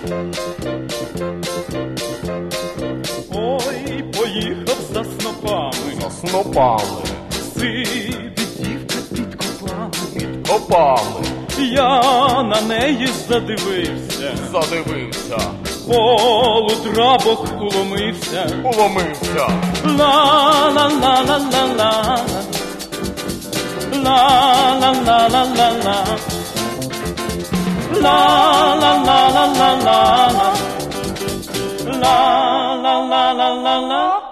Ой, поїхав за снопами, За снопами, сидить дівка під копами. під копами, Я на неї задивився, задивився, полудрабок уломився. уломився. Ла-ла-ла-ла-ла-ла-ла, ла-ла-ла-ла-ла-ла, ла-ла-ла-ла-ла-ла, ла-ла-ла-ла-ла.